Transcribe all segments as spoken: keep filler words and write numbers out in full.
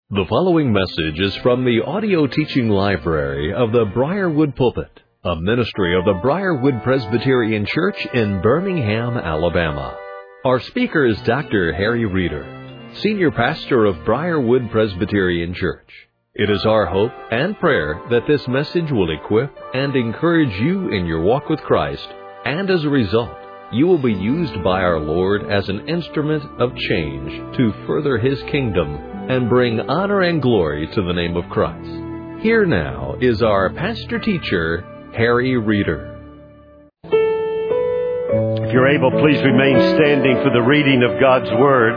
The following message is from the audio teaching library of the Briarwood Pulpit, a ministry of the Briarwood Presbyterian Church in Birmingham, Alabama. Our speaker is Doctor Harry Reeder, Senior Pastor of Briarwood Presbyterian Church. It is our hope and prayer that this message will equip and encourage you in your walk with Christ, and as a result, you will be used by our Lord as an instrument of change to further His kingdom and bring honor and glory to the name of Christ. Here now is our pastor-teacher, Harry Reeder. If you're able, please remain standing for the reading of God's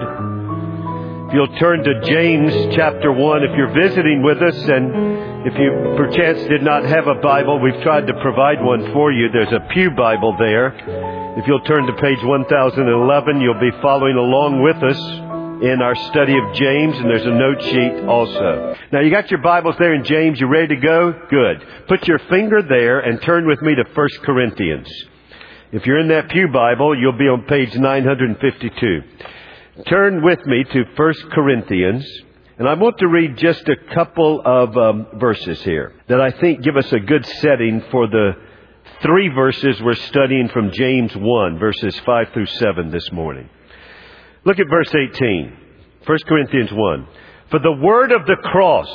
Word. If you'll turn to James chapter one, if you're visiting with us and if you perchance did not have a Bible, we've tried to provide one for you. There's a pew Bible there. If you'll turn to page one thousand eleven, you'll be following along with us in our study of James, and there's a note sheet also. Now, you got your Bibles there in James. You ready to go? Good. Put your finger there and turn with me to First Corinthians. If you're in that pew Bible, you'll be on page nine fifty-two. Turn with me to First Corinthians, and I want to read just a couple of um, verses here that I think give us a good setting for the three verses we're studying from James one, verses five through seven this morning. Look at verse eighteen, First Corinthians one. For the word of the cross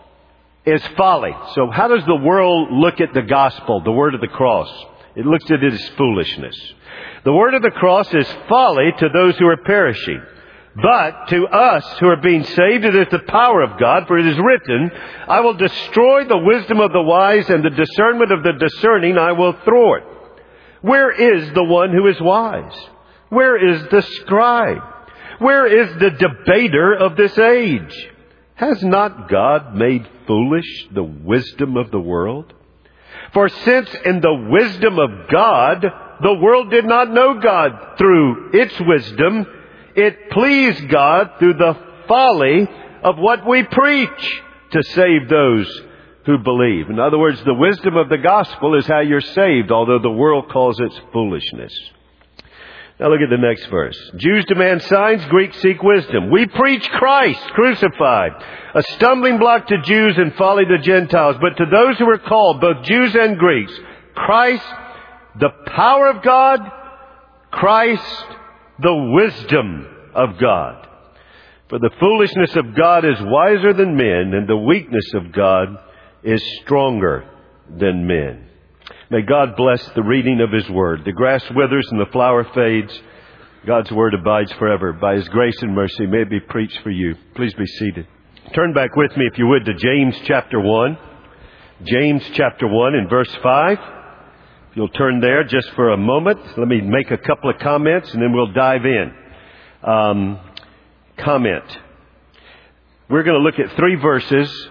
is folly. So how does the world look at the gospel, the word of the cross? It looks at it as foolishness. The word of the cross is folly to those who are perishing. But to us who are being saved, it is the power of God. For it is written, I will destroy the wisdom of the wise, and the discernment of the discerning I will thwart. Where is the one who is wise? Where is the scribe? Where is the debater of this age? Has not God made foolish the wisdom of the world? For since in the wisdom of God, the world did not know God through its wisdom, it pleased God through the folly of what we preach to save those who believe. In other words, the wisdom of the gospel is how you're saved, although the world calls it foolishness. Now look at the next verse. Jews demand signs, Greeks seek wisdom. We preach Christ crucified, a stumbling block to Jews and folly to Gentiles. But to those who are called, both Jews and Greeks, Christ, the power of God, Christ, the wisdom of God. For the foolishness of God is wiser than men, and the weakness of God is stronger than men. May God bless the reading of His Word. The grass withers and the flower fades. God's Word abides forever. By His grace and mercy, may it be preached for you. Please be seated. Turn back with me, if you would, to James chapter one. James chapter one and verse five. If you'll turn there just for a moment, let me make a couple of comments and then we'll dive in. Um, comment. We're going to look at three verses.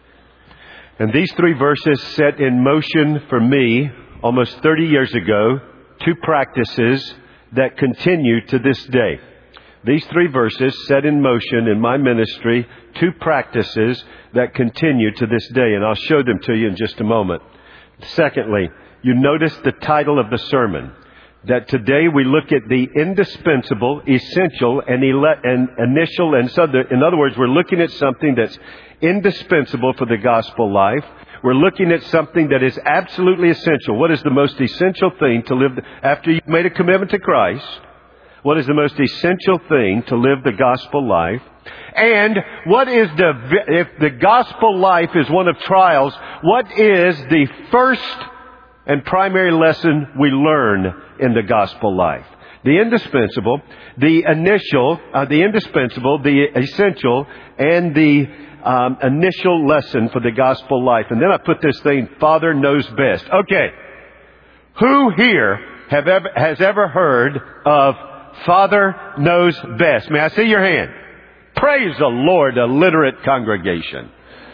And these three verses set in motion for me almost thirty years ago two practices that continue to this day. These three verses set in motion in my ministry two practices that continue to this day. And I'll show them to you in just a moment. Secondly, you notice the title of the sermon. That today we look at the indispensable, essential, and, ele- and initial, and so the, in other words, we're looking at something that's indispensable for the gospel life. We're looking at something that is absolutely essential. What is the most essential thing to live after you've made a commitment to Christ? What is the most essential thing to live the gospel life? And what is the, if the gospel life is one of trials, what is the first and primary lesson we learn in the gospel life? The indispensable, the initial, uh, the indispensable, the essential, and the um, initial lesson for the gospel life. And then I put this thing, Father knows best. Okay. Who here have ever, has ever heard of Father knows best? May I see your hand? Praise the Lord, a literate congregation.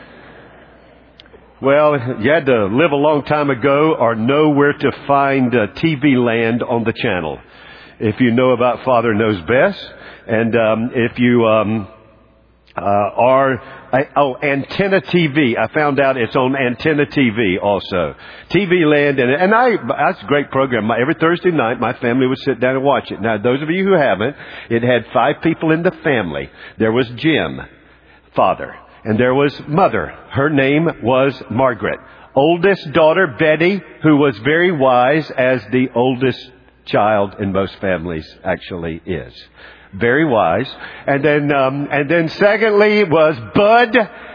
Well, you had to live a long time ago or know where to find uh, T V land on the channel. If you know about Father Knows Best. And um, if you um, uh, are... I, oh, Antenna T V. I found out it's on Antenna T V also. T V land. And, and I, that's a great program. My, every Thursday night, my family would sit down and watch it. Now, those of you who haven't, it had five people in the family. There was Jim, father. and there was mother. Her name was Margaret. Oldest daughter, Betty, who was very wise, as the oldest child in most families actually is. Very wise. And then, um, and then secondly was Bud,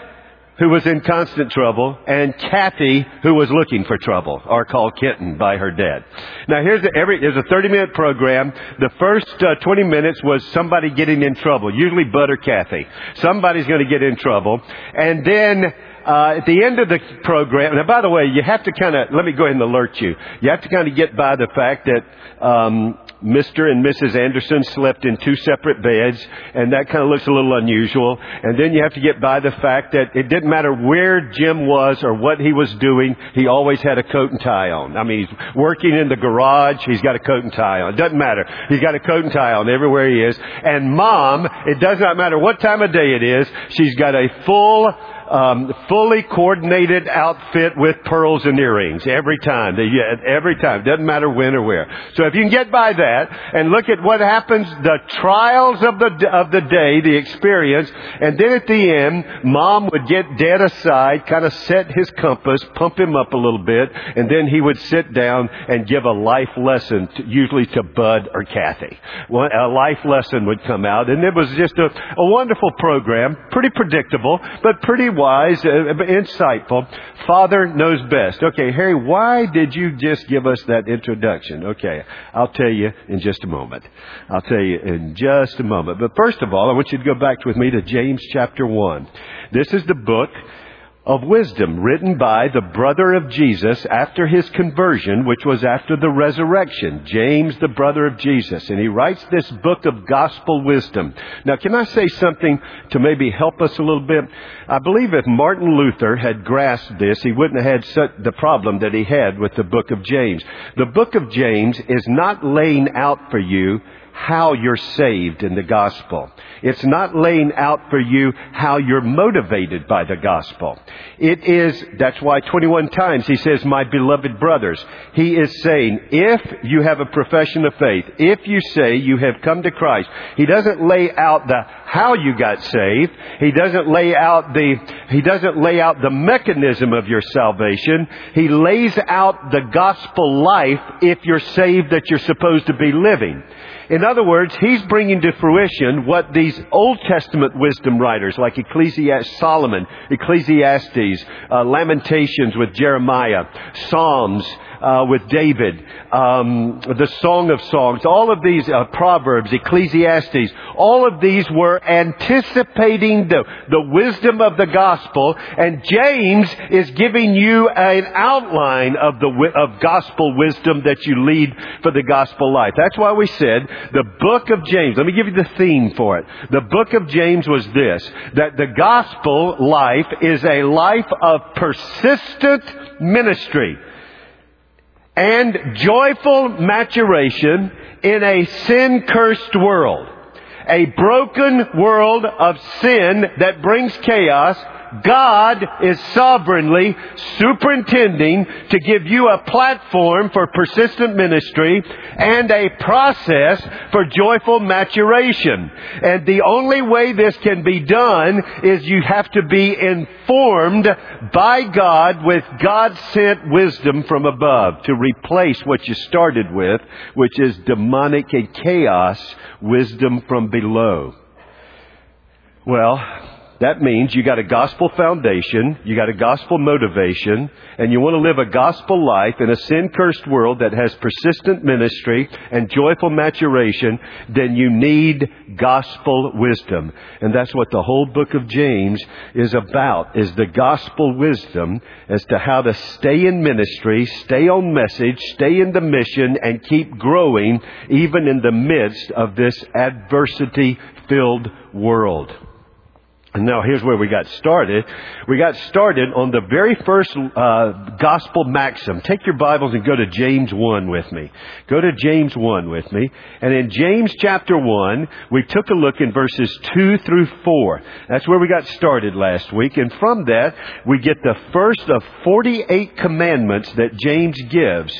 who was in constant trouble, and Kathy, who was looking for trouble, or called Kitten by her dad. Now here's the, every, there's a thirty minute program. The first uh, twenty minutes was somebody getting in trouble, usually Bud or Kathy. Somebody's going to get in trouble. And then, Uh, at the end of the program, now by the way, you have to kind of, let me go ahead and alert you. You have to kind of get by the fact that um, Mister and Missus Anderson slept in two separate beds, and that kind of looks a little unusual. And then you have to get by the fact that it didn't matter where Jim was or what he was doing, he always had a coat and tie on. I mean, he's working in the garage, he's got a coat and tie on. It doesn't matter. He's got a coat and tie on everywhere he is. And Mom, it does not matter what time of day it is, she's got a full Um, fully coordinated outfit with pearls and earrings every time. They, every time. Doesn't matter when or where. So if you can get by that and look at what happens, the trials of the of the day, the experience, and then at the end, Mom would get Dad aside, kind of set his compass, pump him up a little bit, and then he would sit down and give a life lesson, to, usually to Bud or Kathy. Well, a life lesson would come out, and it was just a, a wonderful program, pretty predictable, but pretty wise, uh, insightful. Father knows best. Okay, Harry, why did you just give us that introduction? Okay, I'll tell you in just a moment. I'll tell you in just a moment. But first of all, I want you to go back with me to James chapter one. This is the book of wisdom written by the brother of Jesus after his conversion, which was after the resurrection. James, the brother of Jesus. And he writes this book of gospel wisdom. Now, can I say something to maybe help us a little bit? I believe if Martin Luther had grasped this, he wouldn't have had such the problem that he had with the book of James. The book of James is not laying out for you how you're saved in the gospel. It's not laying out for you how you're motivated by the gospel. It is, that's why twenty-one times he says, my beloved brothers. He is saying, if you have a profession of faith, if you say you have come to Christ, he doesn't lay out the how you got saved. He doesn't lay out the, he doesn't lay out the mechanism of your salvation. He lays out the gospel life if you're saved that you're supposed to be living. In other words, he's bringing to fruition what these Old Testament wisdom writers like Ecclesiastes, Solomon, Ecclesiastes, uh, Lamentations with Jeremiah, Psalms uh, with David, um, the Song of Songs, all of these, uh, Proverbs, Ecclesiastes, all of these were anticipating the, the wisdom of the gospel, and James is giving you an outline of the of gospel wisdom that you lead for the gospel life. That's why we said the book of James, let me give you the theme for it. The book of James was this, that the gospel life is a life of persistent ministry and joyful maturation in a sin-cursed world. A broken world of sin that brings chaos. God is sovereignly superintending to give you a platform for persistent ministry and a process for joyful maturation. And the only way this can be done is you have to be informed by God with God-sent wisdom from above to replace what you started with, which is demonic and chaos wisdom from below. Well, that means you got a gospel foundation, you got a gospel motivation, and you want to live a gospel life in a sin-cursed world that has persistent ministry and joyful maturation, then you need gospel wisdom. And that's what the whole book of James is about, is the gospel wisdom as to how to stay in ministry, stay on message, stay in the mission, and keep growing even in the midst of this adversity-filled world. And now here's where we got started. We got started on the very first uh, gospel maxim. Take your Bibles and go to James one with me. Go to James one with me. And in James chapter one, we took a look in verses two through four. That's where we got started last week. And from that, we get the first of forty-eight commandments that James gives.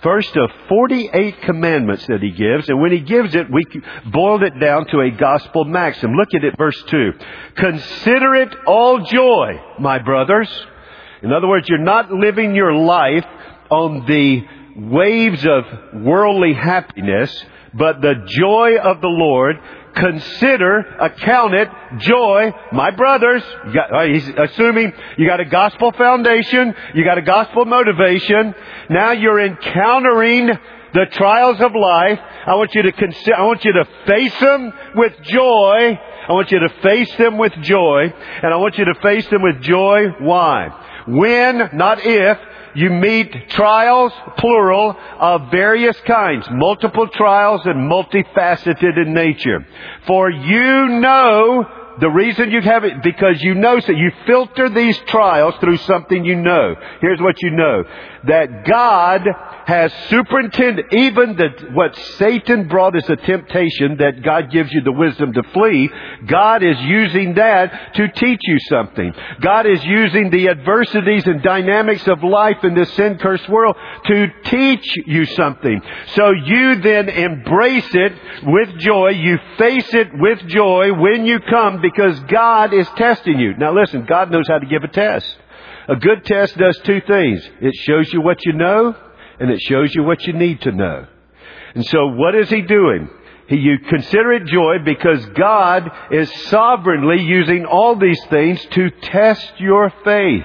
first of forty-eight commandments that He gives. And when He gives it, we boiled it down to a gospel maxim. Look at it, verse two. Consider it all joy, my brothers. In other words, you're not living your life on the waves of worldly happiness, but the joy of the Lord. Consider, account it, joy, my brothers. You got, he's assuming you got a gospel foundation, you got a gospel motivation. Now you're encountering the trials of life. I want you to consider, I want you to face them with joy. I want you to face them with joy. And I want you to face them with joy. Why? When, not if, you meet trials, plural, of various kinds. Multiple trials and multifaceted in nature. For you know, the reason you have it, because you know, so you filter these trials through something you know. Here's what you know. That God has superintended, even the, what Satan brought as a temptation, that God gives you the wisdom to flee. God is using that to teach you something. God is using the adversities and dynamics of life in this sin-cursed world to teach you something. So you then embrace it with joy. You face it with joy when you come, because God is testing you. Now listen, God knows how to give a test. A good test does two things. It shows you what you know, and it shows you what you need to know. And so what is He doing? He, you consider it joy because God is sovereignly using all these things to test your faith.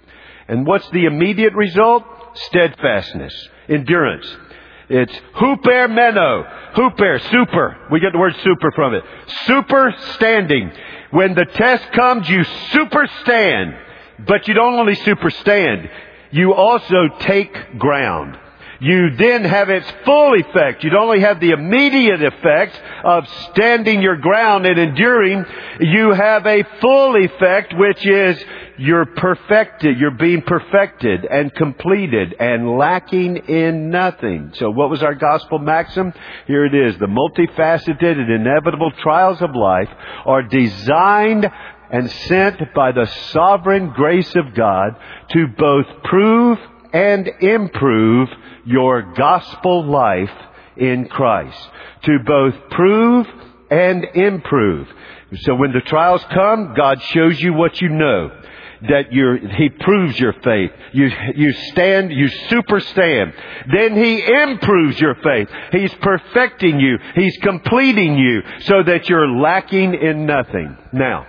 And what's the immediate result? Steadfastness, endurance. It's huper meno, huper, super. We get the word super from it. Super standing. When the test comes, you super stand. But you don't only super stand. You also take ground. You then have its full effect. You don't only have the immediate effect of standing your ground and enduring. You have a full effect, which is you're perfected. You're being perfected and completed and lacking in nothing. So what was our gospel maxim? Here it is. The multifaceted and inevitable trials of life are designed and sent by the sovereign grace of God to both prove and improve your gospel life in Christ. To both prove and improve. So when the trials come, God shows you what you know. That you're, He proves your faith. You, you stand, you super stand. Then He improves your faith. He's perfecting you. He's completing you so that you're lacking in nothing. Now,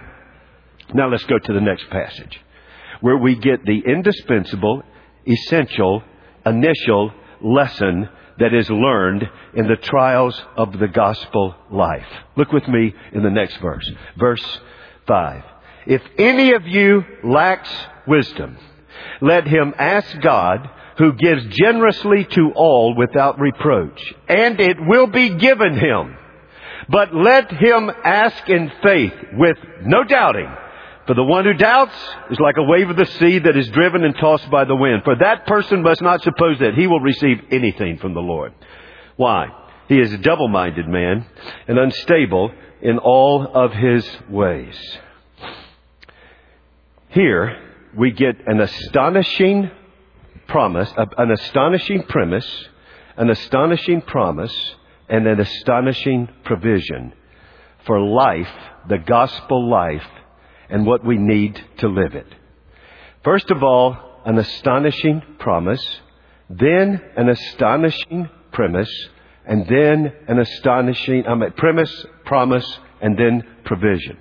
now let's go to the next passage where we get the indispensable, essential, initial lesson that is learned in the trials of the gospel life. Look with me in the next verse. Verse five. If any of you lacks wisdom, let him ask God, who gives generously to all without reproach, and it will be given him. But let him ask in faith with no doubting. For the one who doubts is like a wave of the sea that is driven and tossed by the wind. For that person must not suppose that he will receive anything from the Lord. Why? He is a double-minded man and unstable in all of his ways. Here we get an astonishing promise, an astonishing premise, an astonishing promise, and an astonishing provision for life, the gospel life, and what we need to live it. First of all, an astonishing promise, then an astonishing premise, and then an astonishing I mean, premise, promise, and then provision.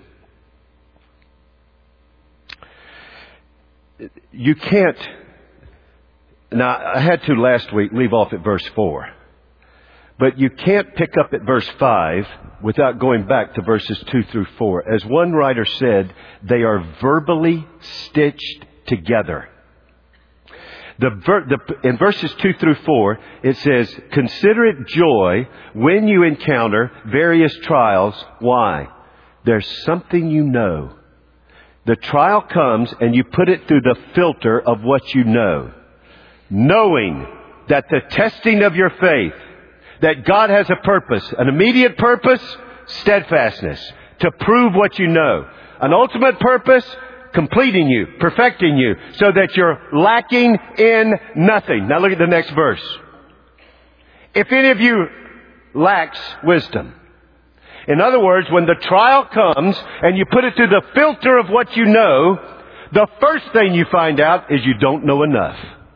You can't, now I had to last week leave off at verse four. But you can't pick up at verse five without going back to verses two through four. As one writer said, they are verbally stitched together. The, ver- the, in verses two through four, it says, consider it joy when you encounter various trials. Why? There's something you know. The trial comes and you put it through the filter of what you know. Knowing that the testing of your faith, that God has a purpose, an immediate purpose, steadfastness, to prove what you know. An ultimate purpose, completing you, perfecting you, so that you're lacking in nothing. Now look at the next verse. If any of you lacks wisdom. In other words, when the trial comes and you put it through the filter of what you know, the first thing you find out is you don't know enough.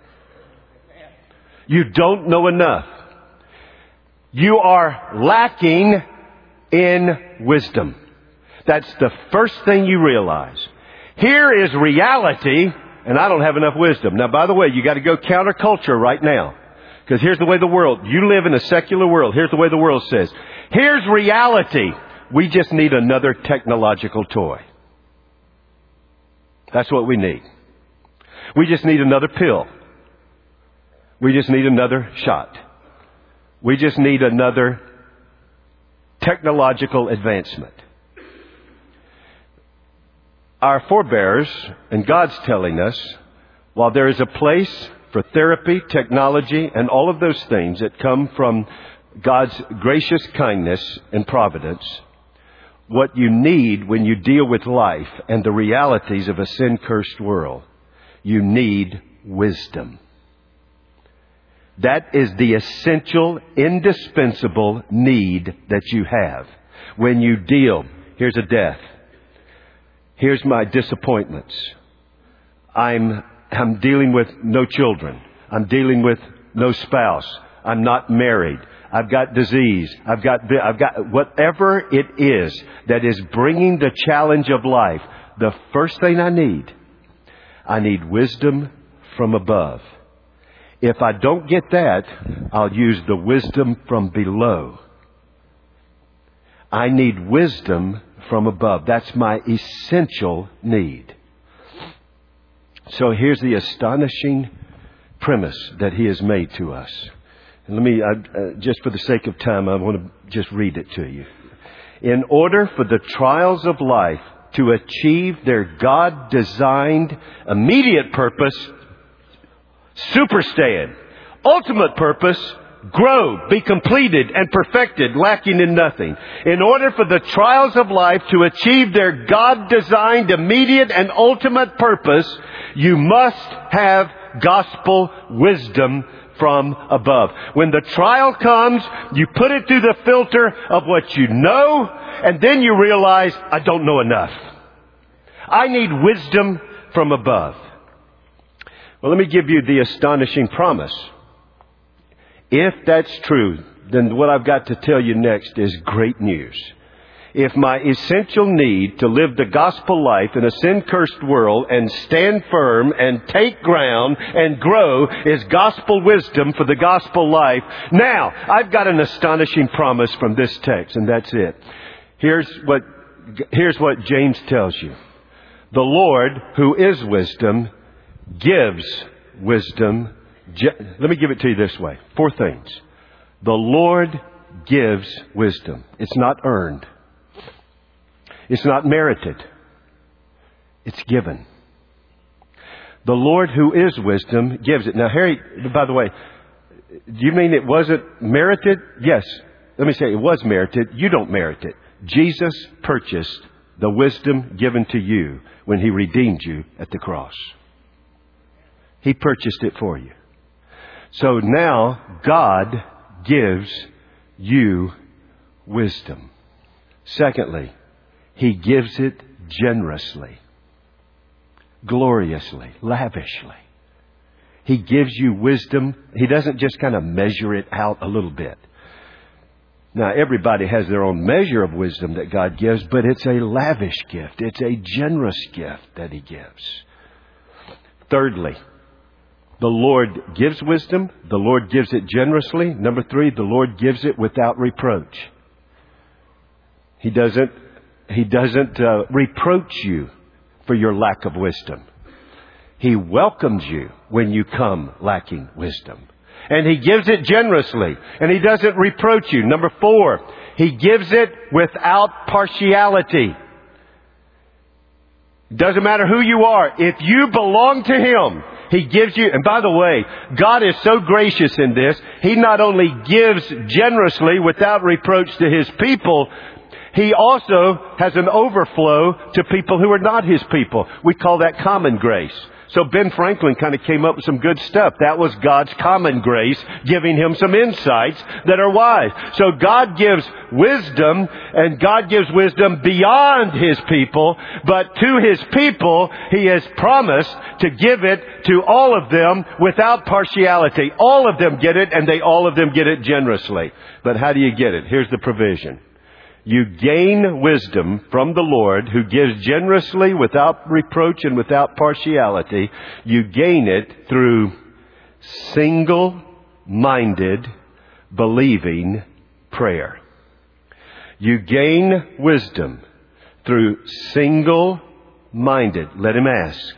You don't know enough. You are lacking in wisdom. That's the first thing you realize. Here is reality, and I don't have enough wisdom. Now, by the way, you got to go counterculture right now. Because here's the way the world, you live in a secular world. Here's the way the world says. Here's reality. We just need another technological toy. That's what we need. We just need another pill. We just need another shot. We just need another technological advancement. Our forebears, and God's telling us, while there is a place for therapy, technology, and all of those things that come from God's gracious kindness and providence, what you need when you deal with life and the realities of a sin-cursed world, you need wisdom. That is the essential, indispensable need that you have when you deal. Here's a death. Here's my disappointments. I'm I'm dealing with no children. I'm dealing with no spouse. I'm not married. I've got disease. I've got, I've got whatever it is that is bringing the challenge of life. The first thing I need, I need wisdom from above. If I don't get that, I'll use the wisdom from below. I need wisdom from above. That's my essential need. So here's the astonishing premise that he has made to us. And let me, uh, uh, just for the sake of time, I want to just read it to you. In order for the trials of life to achieve their God-designed immediate purpose, superstand, ultimate purpose, grow, be completed and perfected, lacking in nothing. In order for the trials of life to achieve their God-designed immediate and ultimate purpose, you must have gospel wisdom from above. When the trial comes, you put it through the filter of what you know, and then you realize, I don't know enough. I need wisdom from above. Well, let me give you the astonishing promise. If that's true, then what I've got to tell you next is great news. If my essential need to live the gospel life in a sin-cursed world and stand firm and take ground and grow is gospel wisdom for the gospel life, now I've got an astonishing promise from this text, and that's it. Here's what, here's what James tells you. The Lord, who is wisdom, gives wisdom. Let me give it to you this way. Four things. The Lord gives wisdom. It's not earned. It's not merited. It's given. The Lord who is wisdom gives it. Now, Harry, by the way, do you mean it wasn't merited? Yes. Let me say it was merited. You don't merit it. Jesus purchased the wisdom given to you when He redeemed you at the cross. He purchased it for you. So now God gives you wisdom. Secondly, He gives it generously, gloriously, lavishly. He gives you wisdom. He doesn't just kind of measure it out a little bit. Now, everybody has their own measure of wisdom that God gives, but it's a lavish gift. It's a generous gift that He gives. Thirdly, the Lord gives wisdom. The Lord gives it generously. Number three, the Lord gives it without reproach. He doesn't, he doesn't uh, reproach you for your lack of wisdom. He welcomes you when you come lacking wisdom. And He gives it generously. And He doesn't reproach you. Number four, He gives it without partiality. Doesn't matter who you are. If you belong to Him, He gives you, and by the way, God is so gracious in this. He not only gives generously without reproach to His people, He also has an overflow to people who are not His people. We call that common grace. So Ben Franklin kind of came up with some good stuff. That was God's common grace, giving him some insights that are wise. So God gives wisdom, and God gives wisdom beyond His people, but to His people, He has promised to give it to all of them without partiality. All of them get it, and they all of them get it generously. But how do you get it? Here's the provision. You gain wisdom from the Lord, who gives generously without reproach and without partiality. You gain it through single-minded, believing prayer. You gain wisdom through single-minded. Let him ask.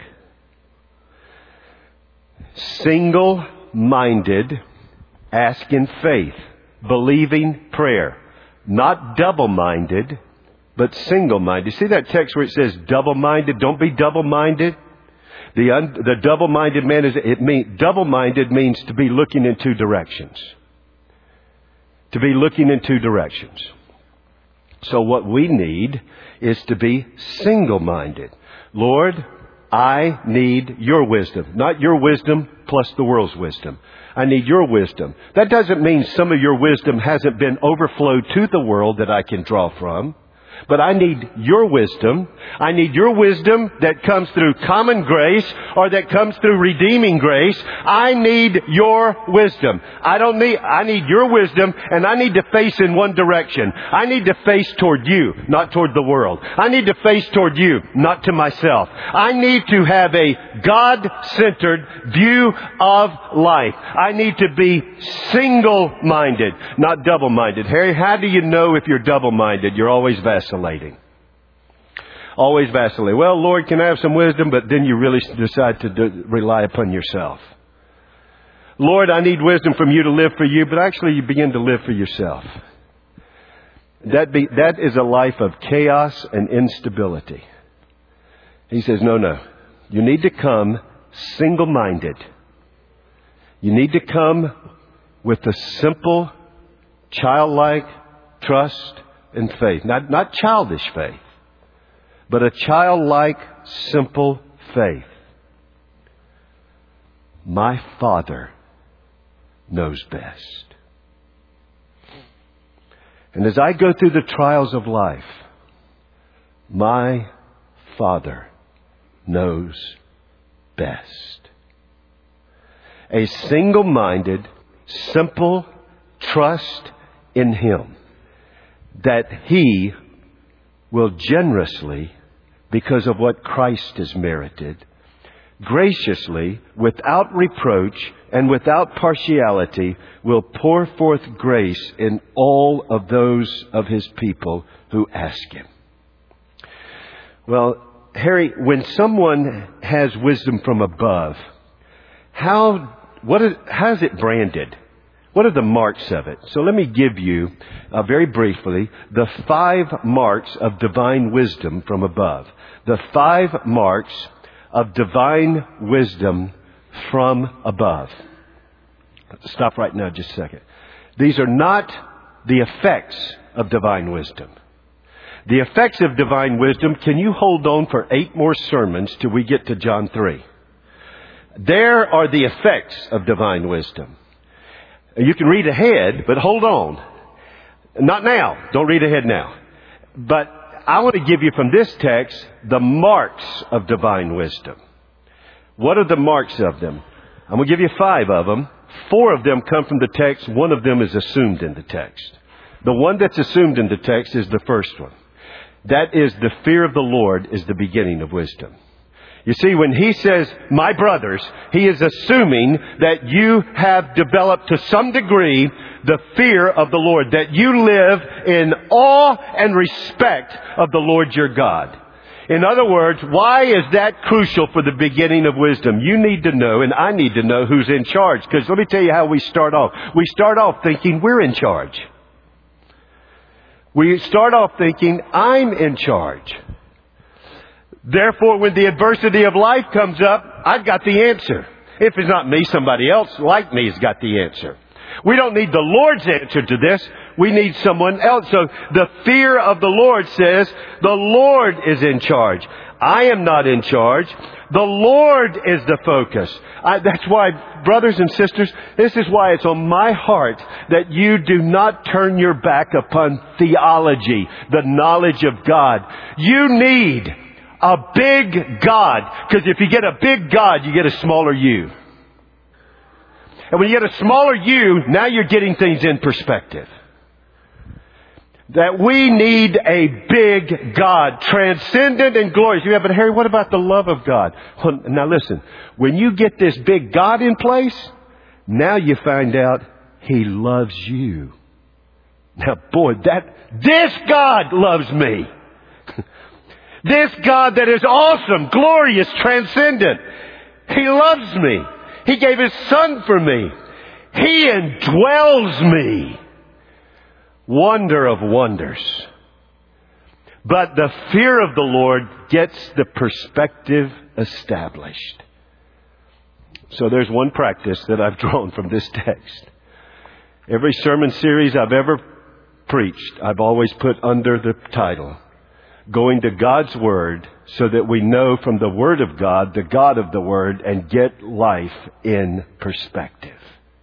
Single-minded, ask in faith, believing prayer. Not double-minded, but single-minded. See that text where it says double-minded? Don't be double-minded. The un, the double-minded man is, it mean, double-minded means to be looking in two directions. To be looking in two directions. So what we need is to be single-minded. Lord, I need your wisdom. Not your wisdom plus the world's wisdom. I need your wisdom. That doesn't mean some of your wisdom hasn't been overflowed to the world that I can draw from. But I need your wisdom. I need your wisdom that comes through common grace or that comes through redeeming grace. I need your wisdom. I don't need, I need your wisdom, and I need to face in one direction. I need to face toward you, not toward the world. I need to face toward you, not to myself. I need to have a God-centered view of life. I need to be single-minded, not double-minded. Harry, how do you know if you're double-minded? You're always vacillating. Always vacillating. Well, Lord, can I have some wisdom? But then you really decide to do, rely upon yourself. Lord, I need wisdom from you to live for you, but actually you begin to live for yourself. That be, that is a life of chaos and instability. He says, no, no. You need to come single-minded. You need to come with a simple, childlike trust and faith. Not, not childish faith, but a childlike, simple faith. My Father knows best. And as I go through the trials of life, my Father knows best. A single-minded, simple trust in Him that He will generously, because of what Christ has merited, graciously, without reproach and without partiality, will pour forth grace in all of those of His people who ask Him. Well, Harry, when someone has wisdom from above, how what is, how is it branded? What are the marks of it? So let me give you, uh, very briefly, the five marks of divine wisdom from above. The five marks of divine wisdom from above. Stop right now just a second. These are not the effects of divine wisdom. The effects of divine wisdom, can you hold on for eight more sermons till we get to John three? There are the effects of divine wisdom. You can read ahead, but hold on. Not now. Don't read ahead now. But I want to give you from this text the marks of divine wisdom. What are the marks of them? I'm going to give you five of them. Four of them come from the text. One of them is assumed in the text. The one that's assumed in the text is the first one. That is, the fear of the Lord is the beginning of wisdom. You see, when he says, my brothers, he is assuming that you have developed to some degree the fear of the Lord, that you live in awe and respect of the Lord your God. In other words, why is that crucial for the beginning of wisdom? You need to know, and I need to know, who's in charge. Because let me tell you how we start off. We start off thinking we're in charge. We start off thinking, I'm in charge. Therefore, when the adversity of life comes up, I've got the answer. If it's not me, somebody else like me has got the answer. We don't need the Lord's answer to this. We need someone else. So the fear of the Lord says, the Lord is in charge. I am not in charge. The Lord is the focus. I, that's why, brothers and sisters, this is why it's on my heart that you do not turn your back upon theology, the knowledge of God. You need a big God, because if you get a big God, you get a smaller you. And when you get a smaller you, now you're getting things in perspective. That we need a big God, transcendent and glorious. Yeah, but Harry, what about the love of God? Well, now listen, when you get this big God in place, now you find out He loves you. Now boy, that, this God loves me. This God that is awesome, glorious, transcendent. He loves me. He gave His Son for me. He indwells me. Wonder of wonders. But the fear of the Lord gets the perspective established. So there's one practice that I've drawn from this text. Every sermon series I've ever preached, I've always put under the title, Going to God's Word, so that we know from the Word of God, the God of the Word, and get life in perspective.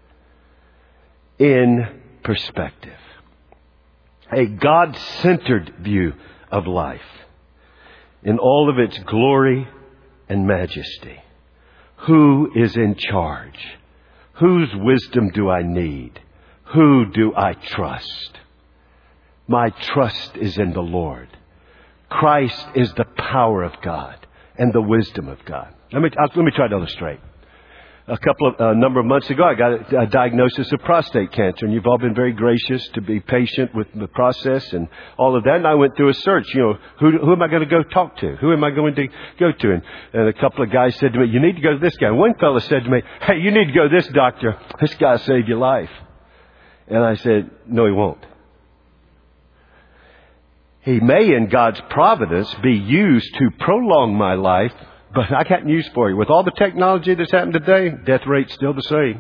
In perspective. A God-centered view of life in all of its glory and majesty. Who is in charge? Whose wisdom do I need? Who do I trust? My trust is in the Lord. Christ is the power of God and the wisdom of God. Let me, let me try to illustrate. A couple of, a number of months ago, I got a, a diagnosis of prostate cancer, and you've all been very gracious to be patient with the process and all of that. And I went through a search, you know, who, who am I going to go talk to? Who am I going to go to? And, and a couple of guys said to me, you need to go to this guy. One fellow said to me, hey, you need to go to this doctor. This guy saved your life. And I said, no, he won't. He may, in God's providence, be used to prolong my life, but I got news for you. With all the technology that's happened today, death rate's still the same.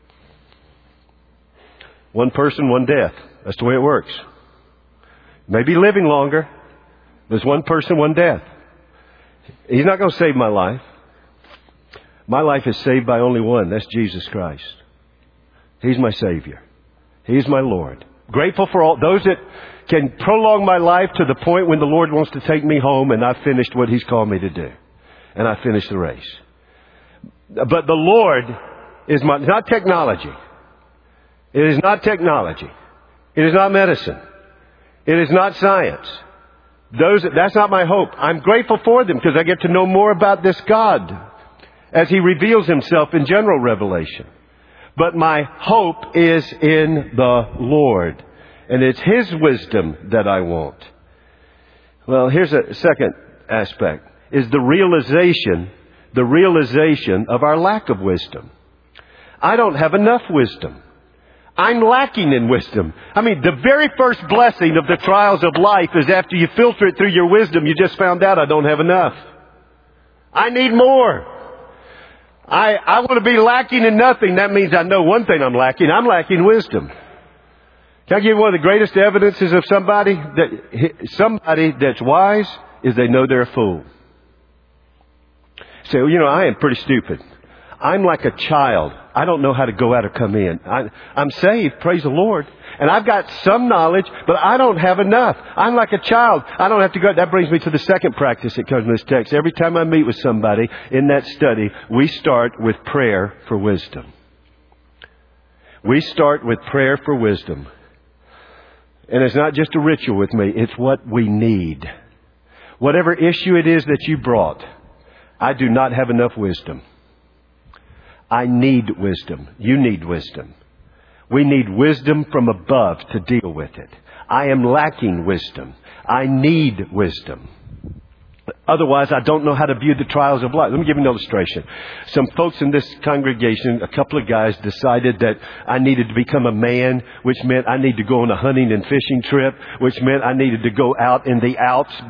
One person, one death. That's the way it works. Maybe living longer. There's one person, one death. He's not going to save my life. My life is saved by only one. That's Jesus Christ. He's my Savior. He's my Lord. Grateful for all those that can prolong my life to the point when the Lord wants to take me home and I've finished what He's called me to do. And I finished the race. But the Lord is my, it's not technology. It is not technology. It is not medicine. It is not science. Those, that's not my hope. I'm grateful for them because I get to know more about this God as He reveals Himself in general revelation. But my hope is in the Lord. And it's His wisdom that I want. Well, here's a second aspect. Is the realization, the realization of our lack of wisdom. I don't have enough wisdom. I'm lacking in wisdom. I mean, the very first blessing of the trials of life is after you filter it through your wisdom, you just found out I don't have enough. I need more. I, I want to be lacking in nothing. That means I know one thing I'm lacking. I'm lacking wisdom. Can I give you one of the greatest evidences of somebody that somebody that's wise is they know they're a fool. Say, well, you know, I am pretty stupid. I'm like a child. I don't know how to go out or come in. I, I'm saved, praise the Lord. And I've got some knowledge, but I don't have enough. I'm like a child. I don't have to go. That brings me to the second practice that comes in this text. Every time I meet with somebody in that study, we start with prayer for wisdom. We start with prayer for wisdom. And it's not just a ritual with me. It's what we need. Whatever issue it is that you brought, I do not have enough wisdom. I need wisdom. You need wisdom. We need wisdom from above to deal with it. I am lacking wisdom. I need wisdom. Otherwise, I don't know how to view the trials of life. Let me give you an illustration. Some folks in this congregation, a couple of guys, decided that I needed to become a man, which meant I needed to go on a hunting and fishing trip, which meant I needed to go out in the Alps back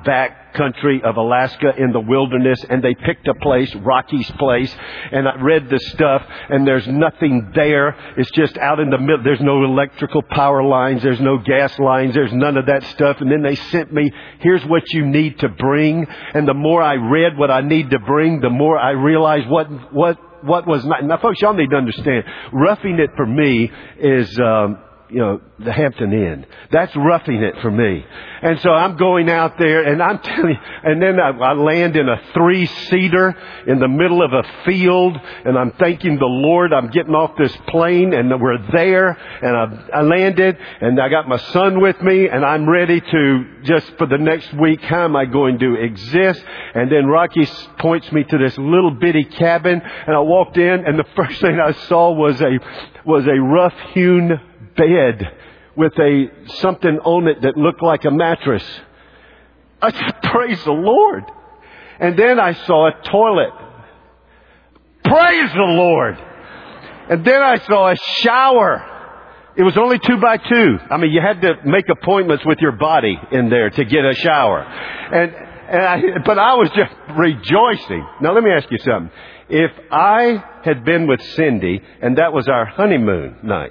country of Alaska in the wilderness, and they picked a place, Rocky's Place, and I read the stuff, and there's nothing there. It's just out in the middle. There's no electrical power lines. There's no gas lines. There's none of that stuff. And then they sent me, here's what you need to bring. And the more I read what I need to bring, the more I realized what, what, what was not. Now, folks, y'all need to understand, roughing it for me is, um, you know, the Hampton Inn. That's roughing it for me. And so I'm going out there, and I'm telling you, and then I, I land in a three-seater in the middle of a field, and I'm thanking the Lord. I'm getting off this plane, and we're there, and I, I landed, and I got my son with me, and I'm ready to just for the next week, how am I going to exist? And then Rocky points me to this little bitty cabin, and I walked in, and the first thing I saw was a was a rough-hewn bed with a something on it that looked like a mattress. I said, praise the Lord. And then I saw a toilet. Praise the Lord. And then I saw a shower. It was only two by two. I mean, you had to make appointments with your body in there to get a shower. And, and I, but I was just rejoicing. Now let me ask you something. If I had been with Cindy and that was our honeymoon night,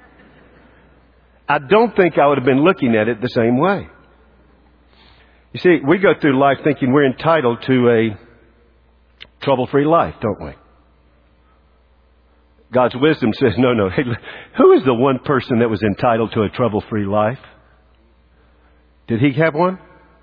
I don't think I would have been looking at it the same way. You see, we go through life thinking we're entitled to a trouble-free life, don't we? God's wisdom says, no, no. Hey, who is the one person that was entitled to a trouble-free life? Did he have one?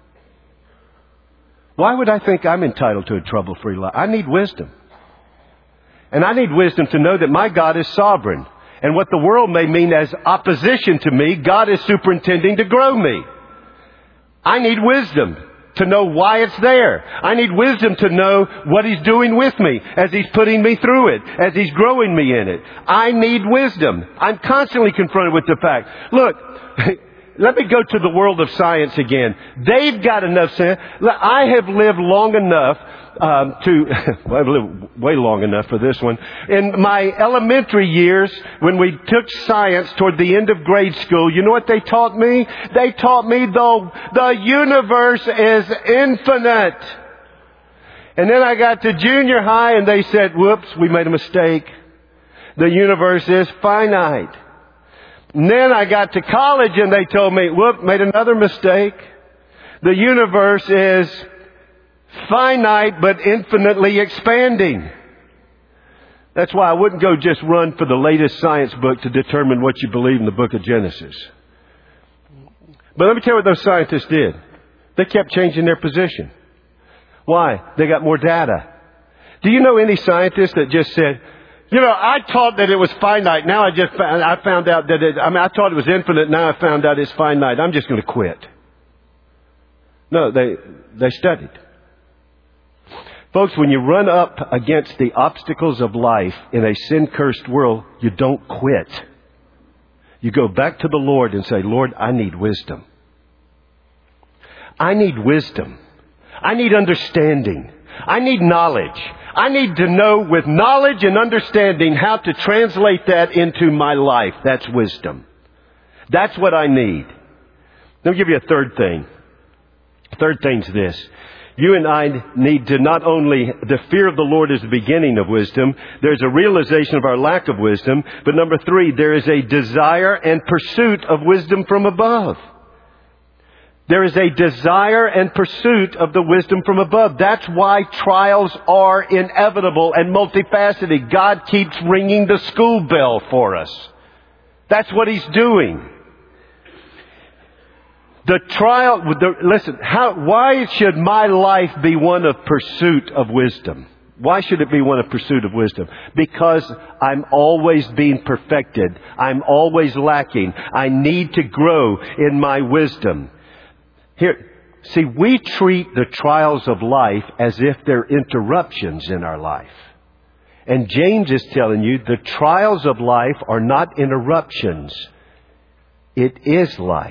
Why would I think I'm entitled to a trouble-free life? I need wisdom. And I need wisdom to know that my God is sovereign. And what the world may mean as opposition to me, God is superintending to grow me. I need wisdom to know why it's there. I need wisdom to know what He's doing with me as He's putting me through it, as He's growing me in it. I need wisdom. I'm constantly confronted with the fact, look, let me go to the world of science again. They've got enough sense. I have lived long enough Um, to, well, I've lived way long enough for this one. In my elementary years, when we took science toward the end of grade school, you know what they taught me? They taught me the, the universe is infinite. And then I got to junior high and they said, whoops, we made a mistake. The universe is finite. And then I got to college and they told me, whoop, made another mistake. The universe is finite but infinitely expanding. That's why I wouldn't go just run for the latest science book to determine what you believe in the book of Genesis. But let me tell you what those scientists did. They kept changing their position. Why? They got more data. Do you know any scientist that just said, you know, I taught that it was finite. Now I just found, I found out that it, I mean, I thought it was infinite. Now I found out it's finite. I'm just going to quit. No, they, they studied. Folks, when you run up against the obstacles of life in a sin-cursed world, you don't quit. You go back to the Lord and say, Lord, I need wisdom. I need wisdom. I need understanding. I need knowledge. I need to know with knowledge and understanding how to translate that into my life. That's wisdom. That's what I need. Let me give you a third thing. Third thing's this. You and I need to not only, the fear of the Lord is the beginning of wisdom. There's a realization of our lack of wisdom. But number three, there is a desire and pursuit of wisdom from above. There is a desire and pursuit of the wisdom from above. That's why trials are inevitable and multifaceted. God keeps ringing the school bell for us. That's what He's doing. The trial, the, listen, how, why should my life be one of pursuit of wisdom? Why should it be one of pursuit of wisdom? Because I'm always being perfected. I'm always lacking. I need to grow in my wisdom. Here, see, we treat the trials of life as if they're interruptions in our life. And James is telling you the trials of life are not interruptions. It is life.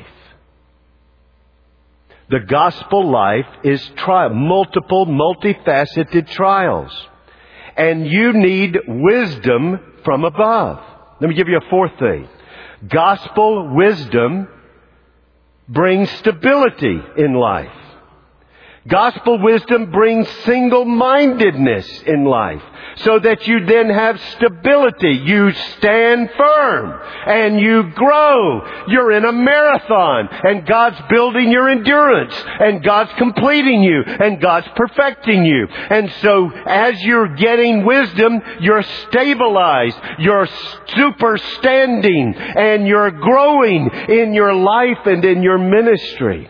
The gospel life is trial, multiple, multifaceted trials. And you need wisdom from above. Let me give you a fourth thing. Gospel wisdom brings stability in life. Gospel wisdom brings single-mindedness in life so that you then have stability. You stand firm and you grow. You're in a marathon and God's building your endurance and God's completing you and God's perfecting you. And so as you're getting wisdom, you're stabilized, you're super standing, and you're growing in your life and in your ministry.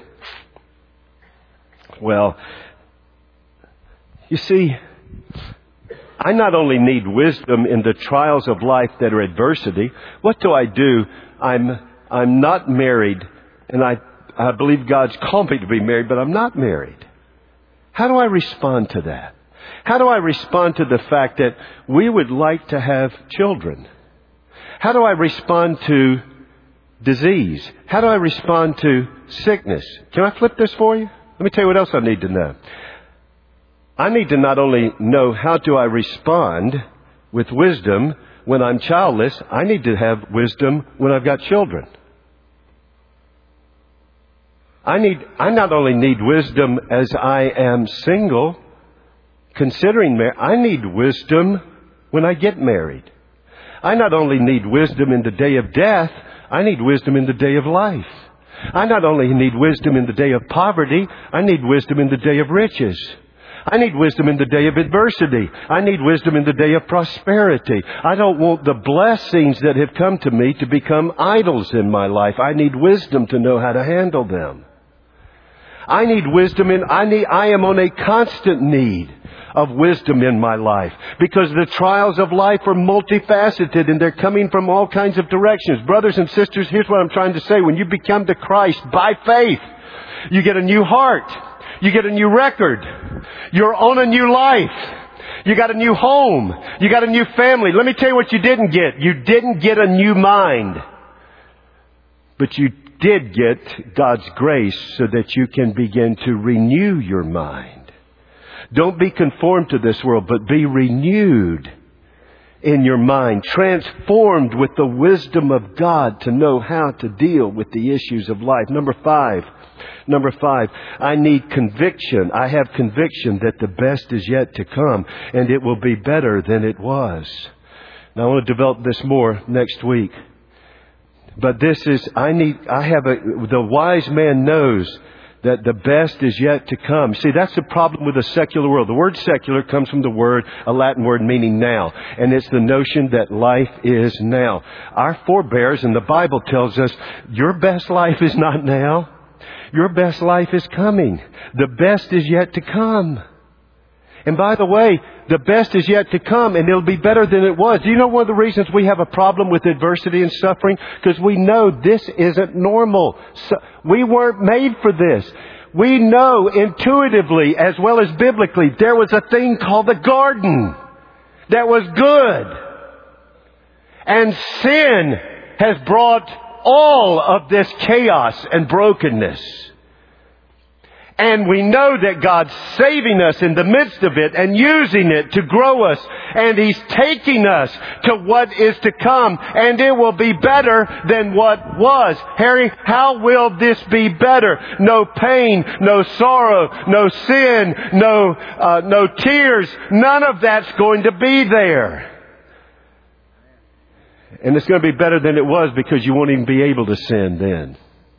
Well, you see, I not only need wisdom in the trials of life that are adversity. What do I do? I'm I'm not married, and I I believe God's called me to be married, but I'm not married. How do I respond to that? How do I respond to the fact that we would like to have children? How do I respond to disease? How do I respond to sickness? Can I flip this for you? Let me tell you what else I need to know. I need to not only know how do I respond with wisdom when I'm childless, I need to have wisdom when I've got children. I need, I not only need wisdom as I am single, considering marriage, I need wisdom when I get married. I not only need wisdom in the day of death, I need wisdom in the day of life. I not only need wisdom in the day of poverty, I need wisdom in the day of riches. I need wisdom in the day of adversity. I need wisdom in the day of prosperity. I don't want the blessings that have come to me to become idols in my life. I need wisdom to know how to handle them. I need wisdom in, I need, I am on a constant need of wisdom in my life because the trials of life are multifaceted and they're coming from all kinds of directions. Brothers and sisters, here's what I'm trying to say. When you become to Christ by faith, you get a new heart. You get a new record. You're on a new life. You got a new home. You got a new family. Let me tell you what you didn't get. You didn't get a new mind. But you did get God's grace so that you can begin to renew your mind. Don't be conformed to this world, but be renewed in your mind, transformed with the wisdom of God to know how to deal with the issues of life. Number five, number five, I need conviction. I have conviction that the best is yet to come and it will be better than it was. Now I want to develop this more next week. But this is, I need, I have a, the wise man knows that the best is yet to come. See, that's the problem with the secular world. The word secular comes from the word, a Latin word meaning now. And it's the notion that life is now. Our forebears in the Bible tells us, your best life is not now. Your best life is coming. The best is yet to come. And by the way, the best is yet to come and it'll be better than it was. Do you know one of the reasons we have a problem with adversity and suffering? Because we know this isn't normal. So we weren't made for this. We know intuitively as well as biblically there was a thing called the garden that was good. And sin has brought all of this chaos and brokenness. And we know that God's saving us in the midst of it and using it to grow us. And He's taking us to what is to come. And it will be better than what was. Harry, how will this be better? No pain, no sorrow, no sin, no, uh, no tears. None of that's going to be there. And it's going to be better than it was because you won't even be able to sin then.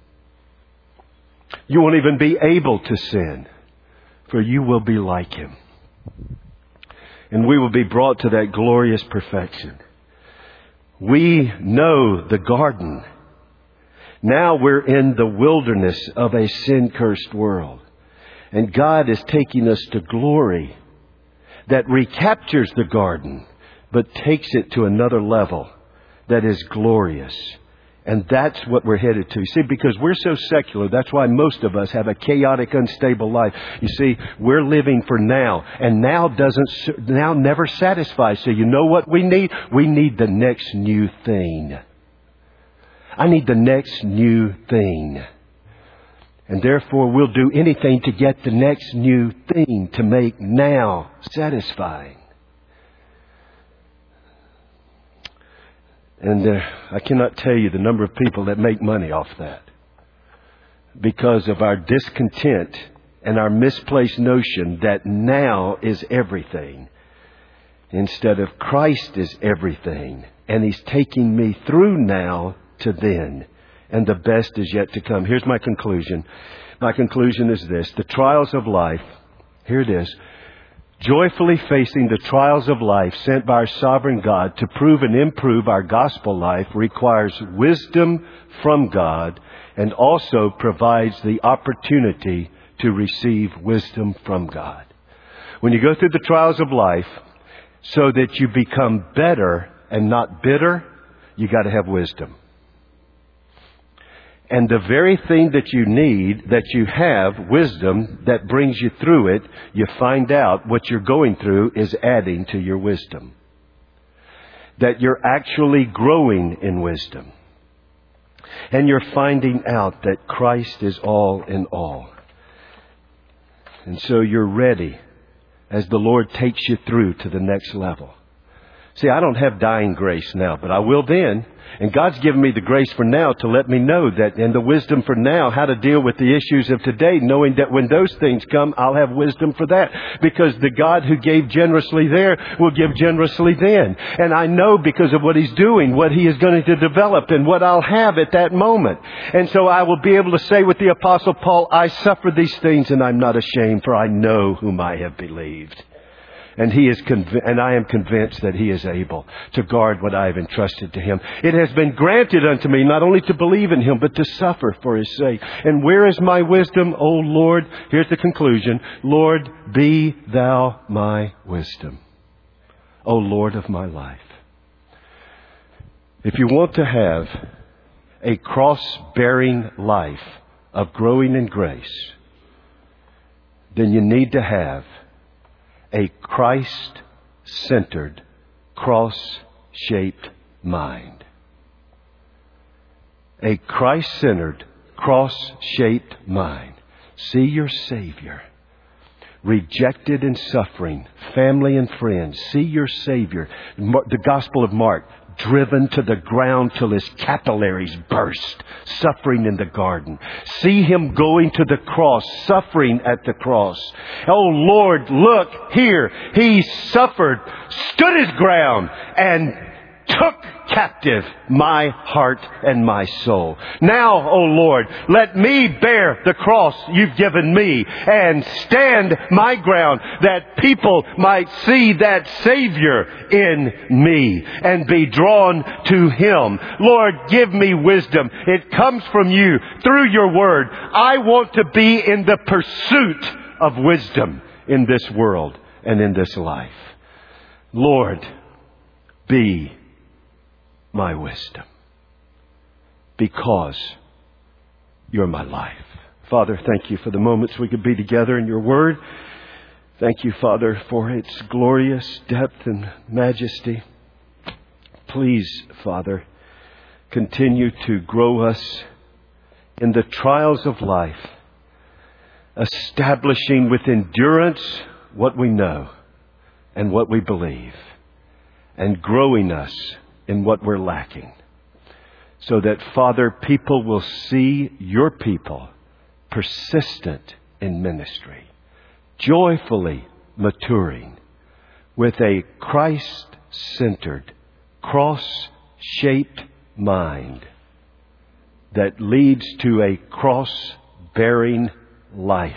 You won't even be able to sin, for you will be like Him. And we will be brought to that glorious perfection. We know the garden. Now we're in the wilderness of a sin-cursed world. And God is taking us to glory that recaptures the garden, but takes it to another level that is glorious. And that's what we're headed to. See, because we're so secular, that's why most of us have a chaotic, unstable life. You see, we're living for now. And now doesn't, now never satisfies. So you know what we need? We need the next new thing. I need the next new thing. And therefore we'll do anything to get the next new thing to make now satisfying. And uh, I cannot tell you the number of people that make money off that because of our discontent and our misplaced notion that now is everything, instead of Christ is everything, and He's taking me through now to then, and the best is yet to come. Here's my conclusion. My conclusion is this. The trials of life, here it is, joyfully facing the trials of life sent by our sovereign God to prove and improve our gospel life requires wisdom from God and also provides the opportunity to receive wisdom from God. When you go through the trials of life, so that you become better and not bitter, you got to have wisdom. And the very thing that you need, that you have, wisdom, that brings you through it, you find out what you're going through is adding to your wisdom. That you're actually growing in wisdom. And you're finding out that Christ is all in all. And so you're ready as the Lord takes you through to the next level. See, I don't have dying grace now, but I will then. And God's given me the grace for now to let me know that, and the wisdom for now, how to deal with the issues of today, knowing that when those things come, I'll have wisdom for that. Because the God who gave generously there will give generously then. And I know because of what He's doing, what He is going to develop and what I'll have at that moment. And so I will be able to say with the Apostle Paul, I suffer these things and I'm not ashamed, for I know whom I have believed. And he is conv- and I am convinced that He is able to guard what I have entrusted to Him. It has been granted unto me not only to believe in Him, but to suffer for His sake. And where is my wisdom, O Lord? Here's the conclusion. Lord, be Thou my wisdom, O Lord of my life. If you want to have a cross-bearing life of growing in grace, then you need to have a Christ-centered, cross-shaped mind. A Christ-centered, cross-shaped mind. See your Savior rejected and suffering, family and friends. See your Savior, the Gospel of Mark, driven to the ground till His capillaries burst, suffering in the garden. See Him going to the cross, suffering at the cross. Oh Lord, look here. He suffered, stood His ground, and took captive my heart and my soul. Now, O Lord, let me bear the cross You've given me and stand my ground, that people might see that Savior in me and be drawn to Him. Lord, give me wisdom. It comes from You through Your Word. I want to be in the pursuit of wisdom in this world and in this life. Lord, be my wisdom, because You're my life. Father, thank You for the moments we could be together in Your Word. Thank You, Father, for its glorious depth and majesty. Please, Father, continue to grow us in the trials of life, establishing with endurance what we know and what we believe, and growing us in what we're lacking, so that, Father, people will see Your people persistent in ministry, joyfully maturing with a Christ-centered, cross-shaped mind that leads to a cross-bearing life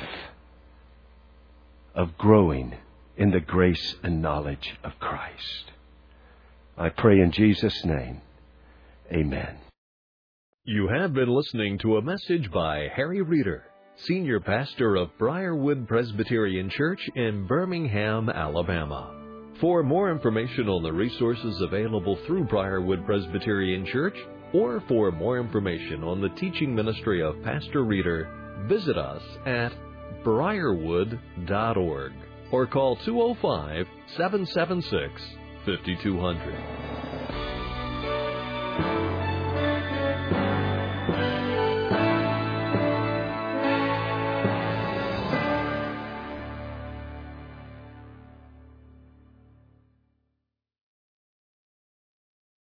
of growing in the grace and knowledge of Christ. I pray in Jesus' name, amen. You have been listening to a message by Harry Reeder, Senior Pastor of Briarwood Presbyterian Church in Birmingham, Alabama. For more information on the resources available through Briarwood Presbyterian Church, or for more information on the teaching ministry of Pastor Reeder, visit us at briarwood dot org or call two oh five, seven seven six, five two zero zero.